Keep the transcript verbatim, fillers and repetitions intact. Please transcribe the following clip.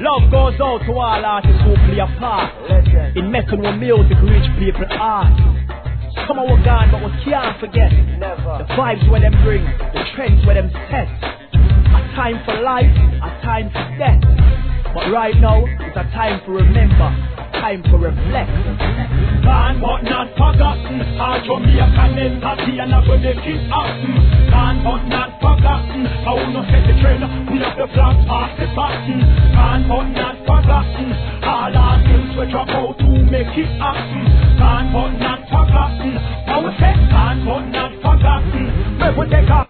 Love goes out to all artists who play a part in making our music reach people heart. Some of our gone, but we can't forget the vibes where them bring, the trends where them set. A time for life, a time for death. But right now, it's a time to remember, a time to reflect. Gone but not forgotten. Our Jamaican entity and never make it happen. Gone but not forgotten. How we no set the trend, we have the flag past the button. Gone but not forgotten. All our things we drop out to make it happen. Gone but not forgotten. How we set gone but not forgotten. Where we take off.